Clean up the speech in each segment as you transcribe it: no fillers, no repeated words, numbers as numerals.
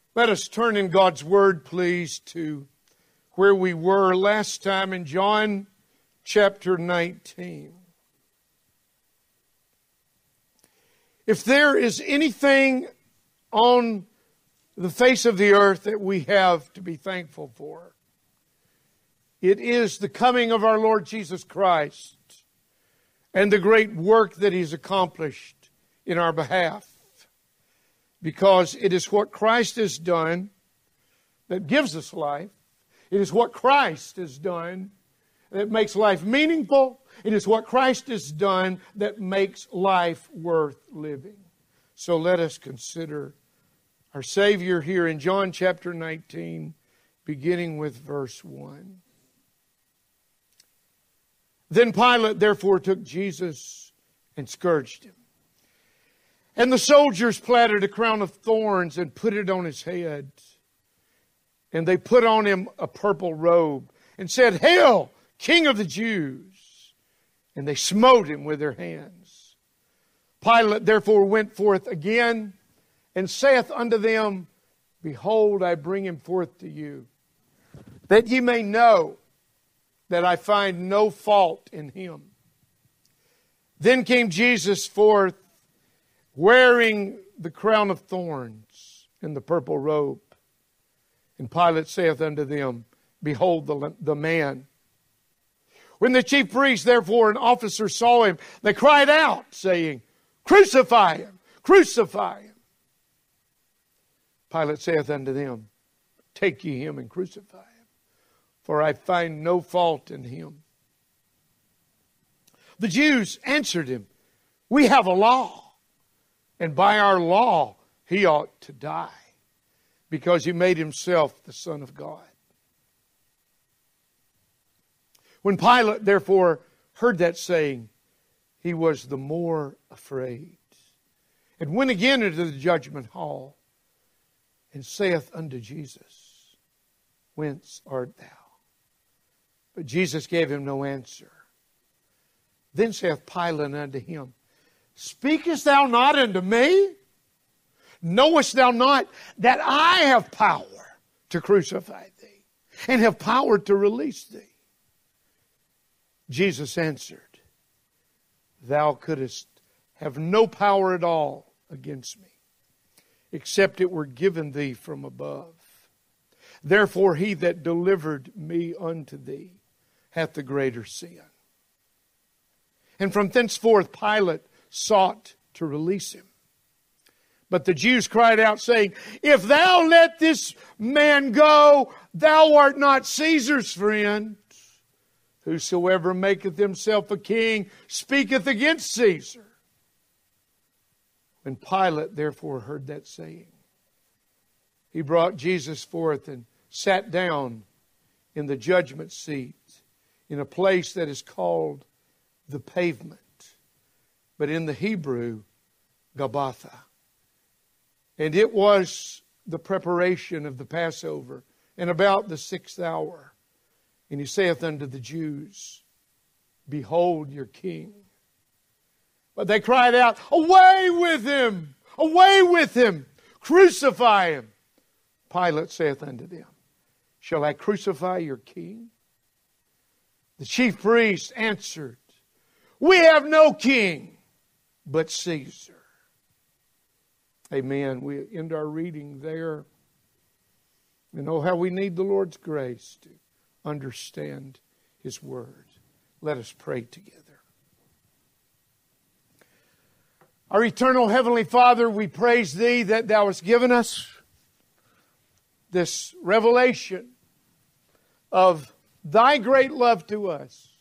Let us turn in God's Word, please, to where we were last time in John chapter 19. If there is anything on the face of the earth that we have to be thankful for, it is the coming of our Lord Jesus Christ and the great work that He's accomplished in our behalf. Because it is what Christ has done that gives us life. It is what Christ has done that makes life meaningful. It is what Christ has done that makes life worth living. So let us consider our Savior here in John chapter 19, beginning with verse 1. Then Pilate therefore took Jesus and scourged Him. And the soldiers platted a crown of thorns and put it on His head. And they put on Him a purple robe and said, "Hail, King of the Jews!" And they smote Him with their hands. Pilate therefore went forth again and saith unto them, "Behold, I bring Him forth to you, that ye may know that I find no fault in Him." Then came Jesus forth, wearing the crown of thorns and the purple robe. And Pilate saith unto them, "Behold the man." When the chief priests, therefore, and officers saw Him, they cried out, saying, "Crucify Him! Crucify Him!" Pilate saith unto them, "Take ye Him and crucify Him, for I find no fault in Him." The Jews answered Him, "We have a law, and by our law He ought to die, because He made Himself the Son of God." When Pilate therefore heard that saying, he was the more afraid, and went again into the judgment hall, and saith unto Jesus, "Whence art thou?" But Jesus gave him no answer. Then saith Pilate unto him, "Speakest thou not unto me? Knowest thou not that I have power to crucify thee, and have power to release thee?" Jesus answered, "Thou couldst have no power at all against me, except it were given thee from above. Therefore he that delivered me unto thee hath the greater sin." And from thenceforth Pilate sought to release him. But the Jews cried out, saying, "If thou let this man go, thou art not Caesar's friend. Whosoever maketh himself a king speaketh against Caesar." When Pilate therefore heard that saying, he brought Jesus forth and sat down in the judgment seat in a place that is called the Pavement, but in the Hebrew, Gabbatha. And it was the preparation of the Passover, and about the 6th hour. And he saith unto the Jews, "Behold your king." But they cried out, "Away with him! Away with him! Crucify him!" Pilate saith unto them, "Shall I crucify your king?" The chief priests answered, "We have no king but Caesar." Amen. We end our reading there. You know how we need the Lord's grace to understand His Word. Let us pray together. Our eternal Heavenly Father, we praise Thee that Thou hast given us this revelation of Thy great love to us,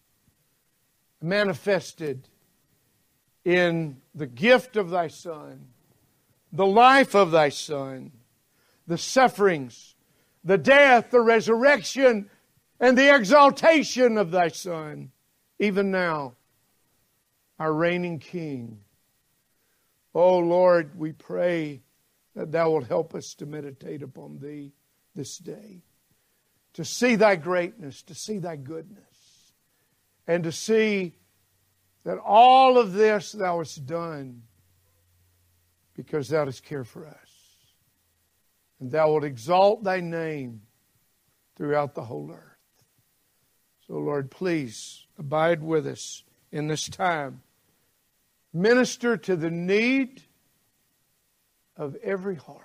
manifested in the gift of Thy Son, the life of Thy Son, the sufferings, the death, the resurrection, and the exaltation of Thy Son, even now, our reigning King. Oh Lord, we pray that Thou wilt help us to meditate upon Thee this day, to see Thy greatness, to see Thy goodness, and to see that all of this Thou hast done because Thou dost care for us. and thou wilt exalt thy name throughout the whole earth. So, Lord, please abide with us in this time. Minister to the need of every heart.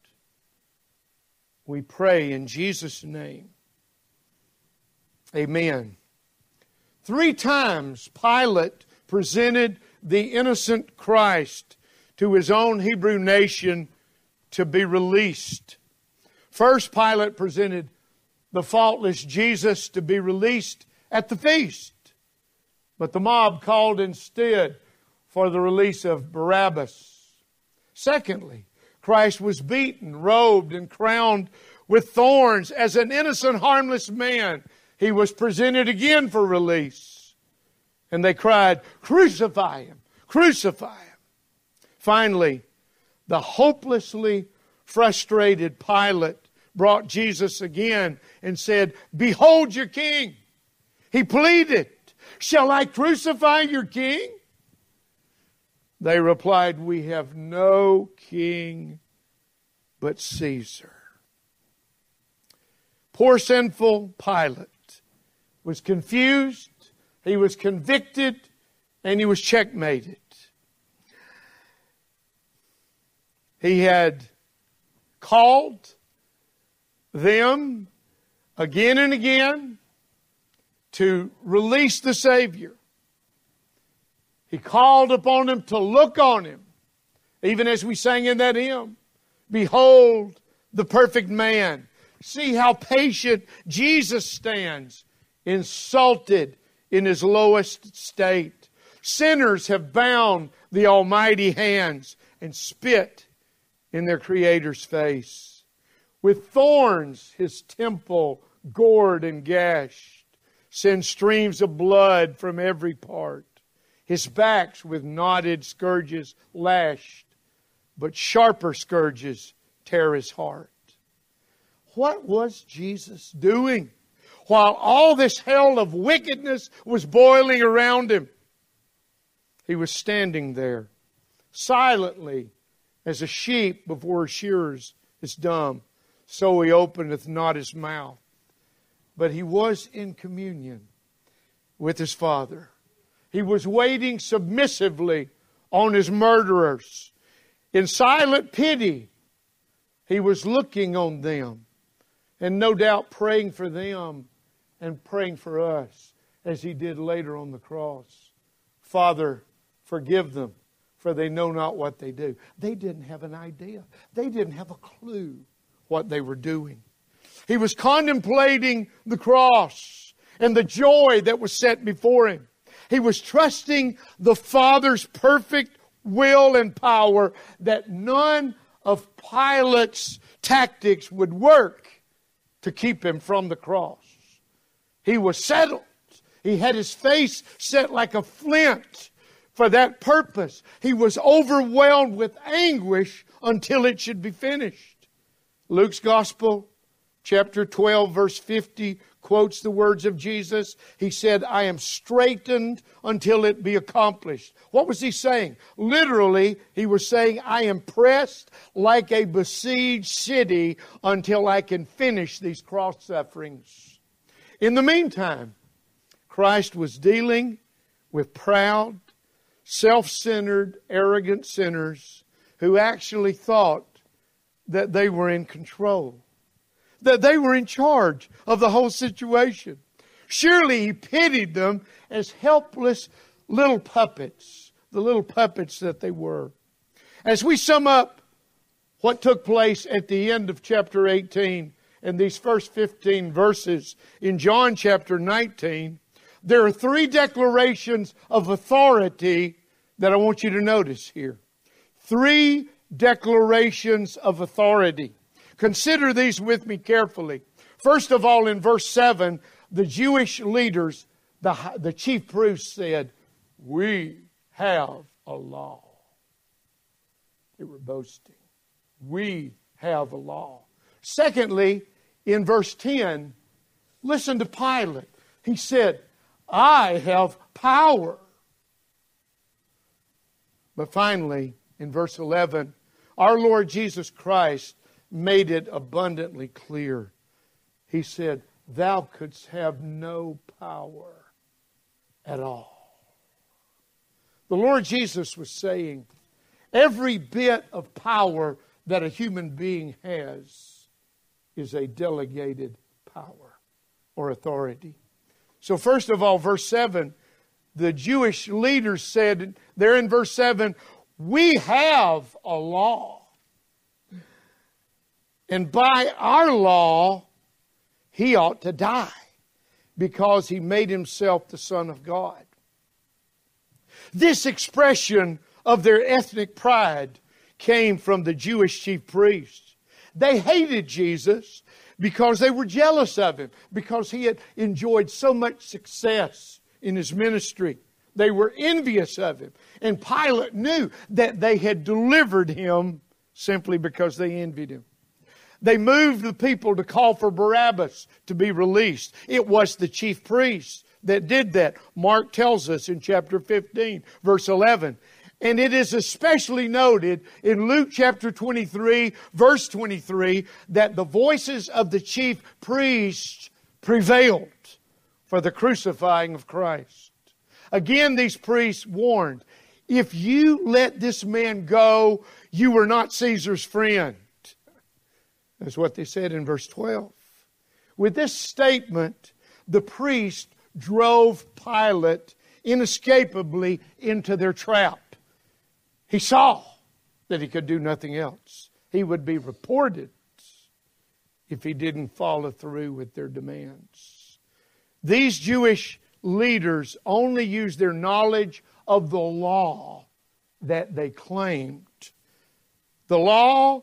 We pray in Jesus' name. Amen. 3 times Pilate presented the innocent Christ to his own Hebrew nation to be released. First, Pilate presented the faultless Jesus to be released at the feast. But the mob called instead for the release of Barabbas. Secondly, Christ was beaten, robed, and crowned with thorns as an innocent, harmless man. He was presented again for release. And they cried, "Crucify him! Crucify him!" Finally, the hopelessly frustrated Pilate brought Jesus again and said, "Behold your king." He pleaded, "Shall I crucify your king?" They replied, "We have no king but Caesar." Poor sinful Pilate was confused, he was convicted, and he was checkmated. He had called them again and again to release the Savior. He called upon them to look on him, even as we sang in that hymn, "Behold the perfect man." See how patient Jesus stands, insulted in his lowest state. Sinners have bound the almighty hands and spit in their Creator's face. With thorns his temple gored and gashed, send streams of blood from every part. His backs with knotted scourges lashed, but sharper scourges tear his heart. What was Jesus doing while all this hell of wickedness was boiling around him? He was standing there, silently, as a sheep before her shearers is dumb, so he openeth not his mouth. But he was in communion with his Father. He was waiting submissively on his murderers. In silent pity, he was looking on them, and no doubt praying for them and praying for us, as he did later on the cross. "Father, forgive them, for they know not what they do." They didn't have an idea. They didn't have a clue what they were doing. He was contemplating the cross and the joy that was set before him. He was trusting the Father's perfect will and power that none of Pilate's tactics would work to keep him from the cross. He was settled. He had his face set like a flint for that purpose. He was overwhelmed with anguish until it should be finished. Luke's Gospel, chapter 12, verse 50, quotes the words of Jesus. He said, "I am straitened until it be accomplished." What was he saying? Literally, he was saying, "I am pressed like a besieged city until I can finish these cross sufferings." In the meantime, Christ was dealing with proud, self-centered, arrogant sinners who actually thought that they were in control, that they were in charge of the whole situation. Surely he pitied them as helpless little puppets, the little puppets that they were. As we sum up what took place at the end of chapter 18 and these first 15 verses in John chapter 19, there are 3 declarations of authority that I want you to notice here. 3 declarations of authority. Consider these with me carefully. First of all, in verse 7, the Jewish leaders, the chief priests said, "We have a law." They were boasting. We have a law. Secondly, in verse 10, listen to Pilate. He said, "I have power." But finally, in verse 11, our Lord Jesus Christ made it abundantly clear. He said, thou couldst have no power at all. The Lord Jesus was saying, every bit of power that a human being has is a delegated power or authority. So first of all, verse 7, the Jewish leaders said, there in verse 7, we have a law. And by our law, he ought to die because he made himself the Son of God. This expression of their ethnic pride came from the Jewish chief priests. They hated Jesus because they were jealous of him, because he had enjoyed so much success in his ministry. They were envious of him. And Pilate knew that they had delivered him simply because they envied him. They moved the people to call for Barabbas to be released. It was the chief priests that did that. Mark tells us in chapter 15, verse 11. And it is especially noted in Luke chapter 23, verse 23, that the voices of the chief priests prevailed for the crucifying of Christ. Again, these priests warned, if you let this man go, you are not Caesar's friend. That's what they said in verse 12. With this statement, the priest drove Pilate inescapably into their trap. He saw that he could do nothing else. He would be reported if he didn't follow through with their demands. These Jewish leaders only used their knowledge of the law that they claimed. The law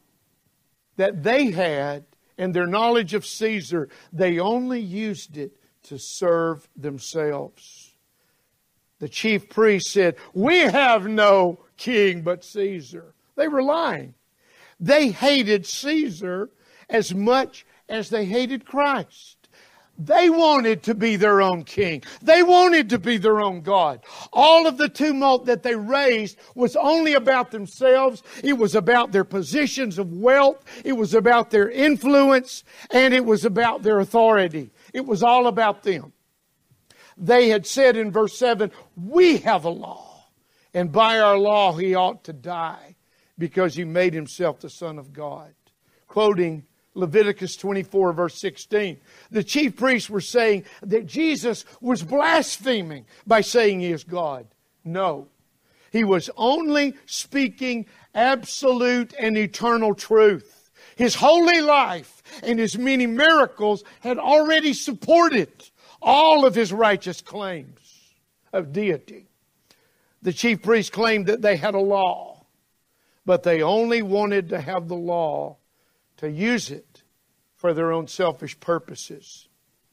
that they had and their knowledge of Caesar, they only used it to serve themselves. The chief priest said, we have no king but Caesar. They were lying. They hated Caesar as much as they hated Christ. They wanted to be their own king. They wanted to be their own God. All of the tumult that they raised was only about themselves. It was about their positions of wealth. It was about their influence. And it was about their authority. It was all about them. They had said in verse 7, we have a law. And by our law he ought to die because he made himself the Son of God. Quoting Leviticus 24, verse 16. The chief priests were saying that Jesus was blaspheming by saying he is God. No. He was only speaking absolute and eternal truth. His holy life and his many miracles had already supported all of his righteous claims of deity. The chief priests claimed that they had a law, but they only wanted to have the law to use it for their own selfish purposes.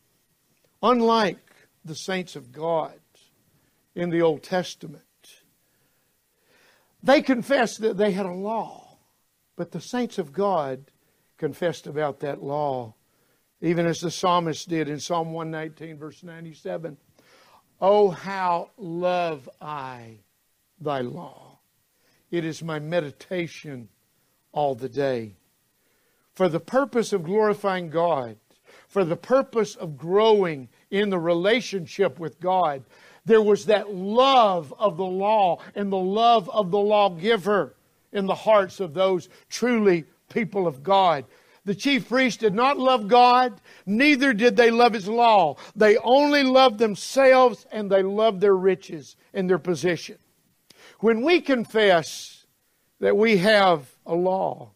Unlike the saints of God in the Old Testament, they confessed that they had a law, but the saints of God confessed about that law, even as the psalmist did in Psalm 119, verse 97. Oh, how love I thy law. It is my meditation all the day. For the purpose of glorifying God, for the purpose of growing in the relationship with God, there was that love of the law and the love of the lawgiver in the hearts of those truly people of God. The chief priests did not love God, neither did they love His law. They only loved themselves and they loved their riches and their position. When we confess that we have a law,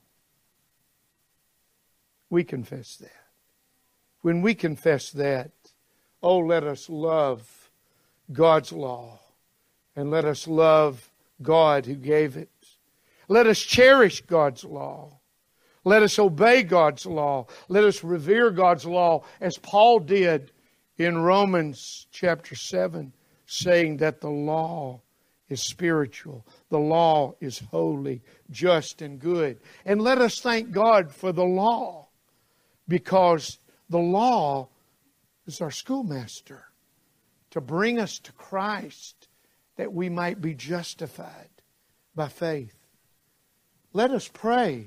we confess that. When we confess that, oh, let us love God's law and let us love God who gave it. Let us cherish God's law. Let us obey God's law. Let us revere God's law as Paul did in Romans chapter 7, saying that the law is spiritual. The law is holy, just, and good. And let us thank God for the law, because the law is our schoolmaster to bring us to Christ that we might be justified by faith. Let us pray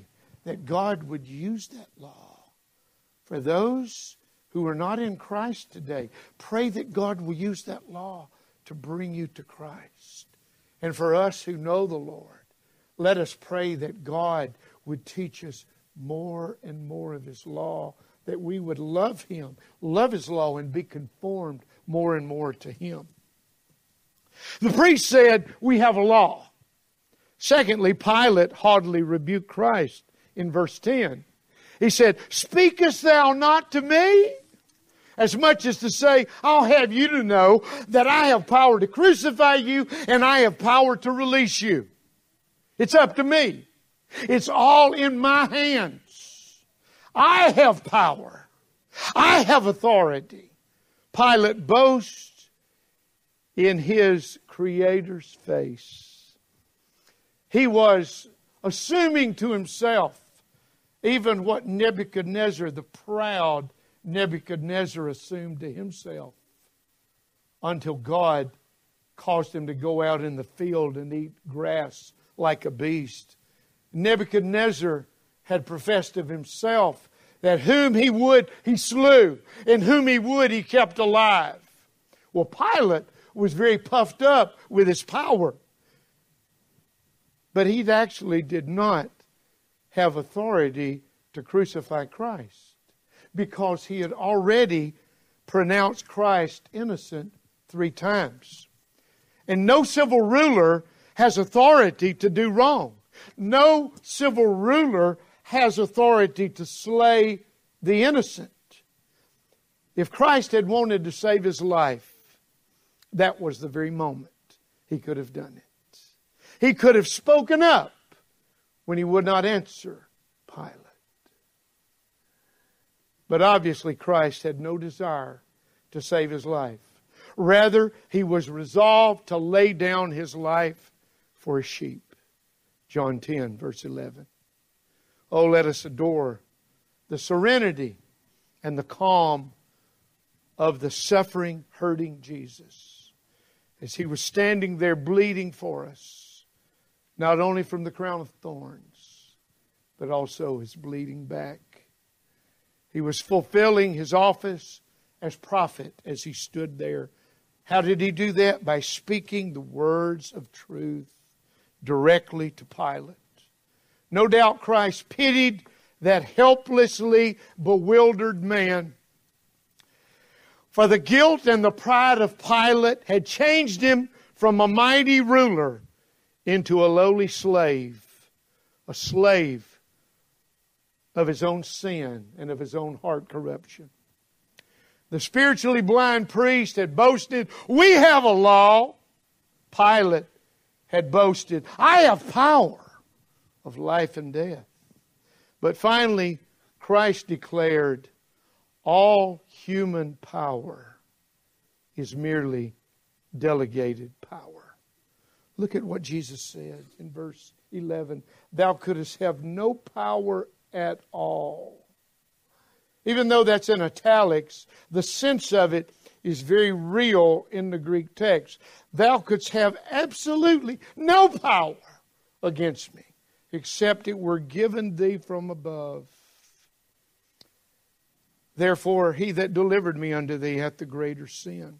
that God would use that law for those who are not in Christ today. Pray that God will use that law to bring you to Christ. And for us who know the Lord, let us pray that God would teach us more and more of His law, that we would love Him, love His law, and be conformed more and more to Him. The priest said, we have a law. Secondly, Pilate haughtily rebuked Christ in verse 10. He said, speakest thou not to me? As much as to say, I'll have you to know that I have power to crucify you and I have power to release you. It's up to me. It's all in my hands. I have power. I have authority. Pilate boasts in his Creator's face. He was assuming to himself even what Nebuchadnezzar, the proud Nebuchadnezzar, assumed to himself, until God caused him to go out in the field and eat grass like a beast. Nebuchadnezzar had professed of himself that whom he would, he slew, and whom he would, he kept alive. Well, Pilate was very puffed up with his power. But he actually did not have authority to crucify Christ, because he had already pronounced Christ innocent 3 times. And no civil ruler has authority to do wrong. No civil ruler has authority to slay the innocent. If Christ had wanted to save his life, that was the very moment he could have done it. He could have spoken up when he would not answer Pilate. But obviously Christ had no desire to save his life. Rather, he was resolved to lay down his life for his sheep. John 10, verse 11. Oh, let us adore the serenity and the calm of the suffering, hurting Jesus, as he was standing there bleeding for us, not only from the crown of thorns, but also his bleeding back. He was fulfilling his office as prophet as he stood there. How did he do that? By speaking the words of truth directly to Pilate. No doubt Christ pitied that helplessly bewildered man. For the guilt and the pride of Pilate had changed him from a mighty ruler into a lowly slave, a slave of his own sin and of his own heart corruption. The spiritually blind priest had boasted, we have a law. Pilate had boasted, I have power of life and death. But finally, Christ declared, all human power is merely delegated power. Look at what Jesus said in verse 11. Thou couldst have no power at all. Even though that's in italics, the sense of it is very real in the Greek text. Thou couldst have absolutely no power against me, except it were given thee from above. Therefore, he that delivered me unto thee hath the greater sin.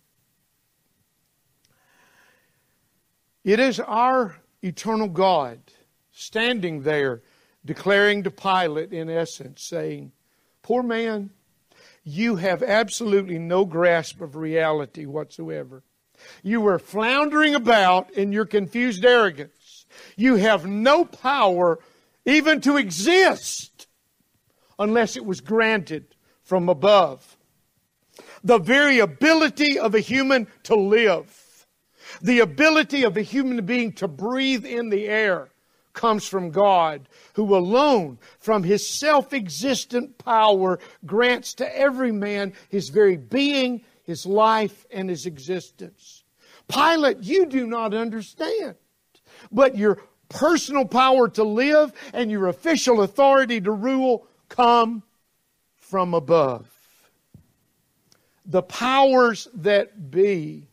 It is our eternal God standing there, declaring to Pilate, in essence, saying, poor man, you have absolutely no grasp of reality whatsoever. You were floundering about in your confused arrogance. You have no power even to exist unless it was granted from above. The very ability of a human to live, the ability of a human being to breathe in the air, comes from God, who alone, from His self-existent power, grants to every man his very being, his life, and his existence. Pilate, you do not understand, but your personal power to live and your official authority to rule come from above. The powers that be.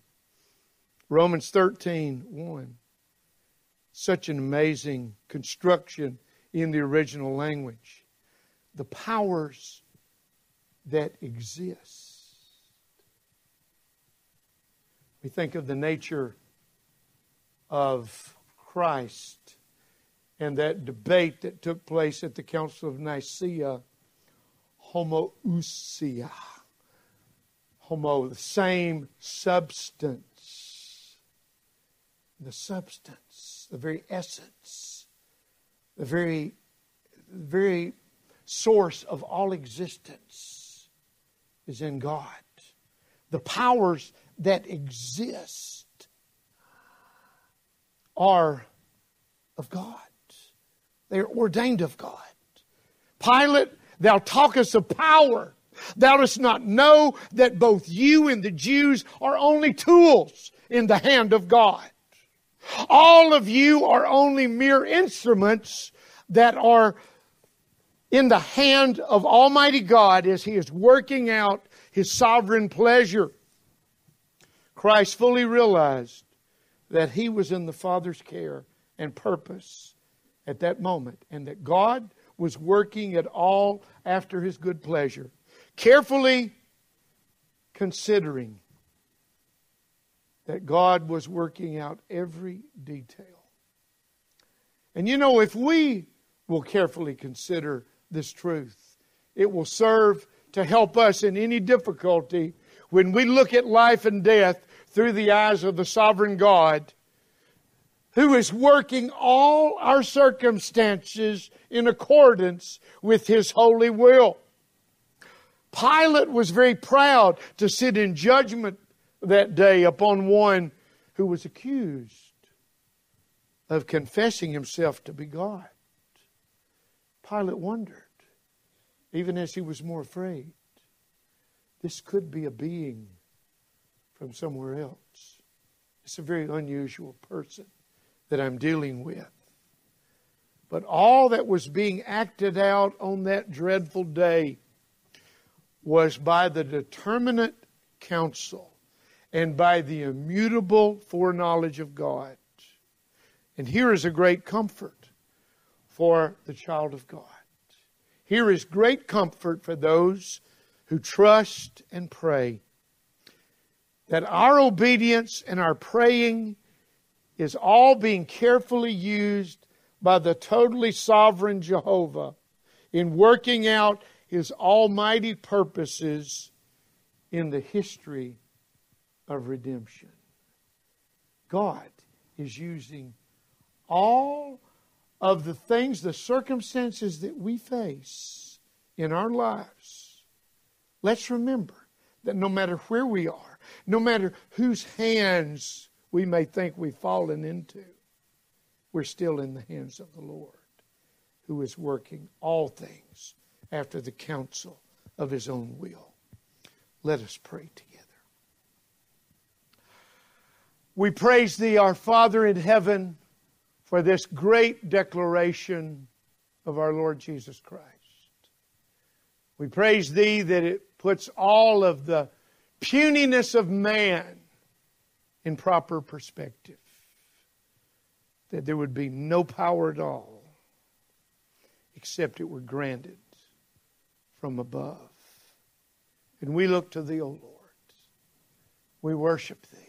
Romans 13:1. Such an amazing construction in the original language. The powers that exist. We think of the nature of Christ and that debate that took place at the Council of Nicaea, homoousia. Homo, the same substance. The substance, the very essence, the very source of all existence is in God. The powers that exist are of God. They are ordained of God. Pilate, thou talkest of power. Thou dost not know that both you and the Jews are only tools in the hand of God. All of you are only mere instruments that are in the hand of Almighty God as He is working out His sovereign pleasure. Christ fully realized that He was in the Father's care and purpose at that moment, and that God was working it all after His good pleasure, carefully considering that God was working out every detail. And you know, if we will carefully consider this truth, it will serve to help us in any difficulty when we look at life and death through the eyes of the sovereign God, who is working all our circumstances in accordance with His holy will. Pilate was very proud to sit in judgment that day upon one who was accused of confessing himself to be God. Pilate wondered, even as he was more afraid, this could be a being from somewhere else. It's a very unusual person that I'm dealing with. But all that was being acted out on that dreadful day was by the determinate counsel and by the immutable foreknowledge of God. And here is a great comfort for the child of God. Here is great comfort for those who trust and pray, that our obedience and our praying is all being carefully used by the totally sovereign Jehovah in working out His almighty purposes in the history of redemption. God is using all of the things, the circumstances that we face in our lives. Let's remember that no matter where we are, no matter whose hands we may think we've fallen into, we're still in the hands of the Lord, who is working all things after the counsel of His own will. Let us pray together. We praise Thee, our Father in heaven, for this great declaration of our Lord Jesus Christ. We praise Thee that it puts all of the puniness of man in proper perspective. That there would be no power at all except it were granted from above. And we look to Thee, O Lord. We worship Thee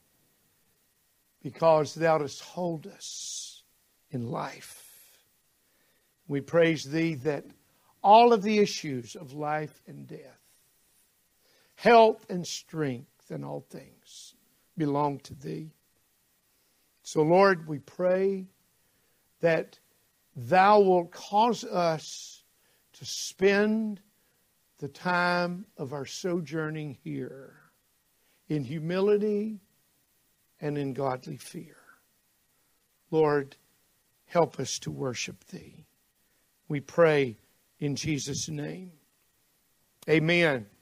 because Thou dost hold us in life. We praise Thee that all of the issues of life and death, health and strength and all things belong to Thee. So, Lord, we pray that Thou wilt cause us to spend the time of our sojourning here in humility and in godly fear. Lord, help us to worship Thee. We pray in Jesus' name. Amen.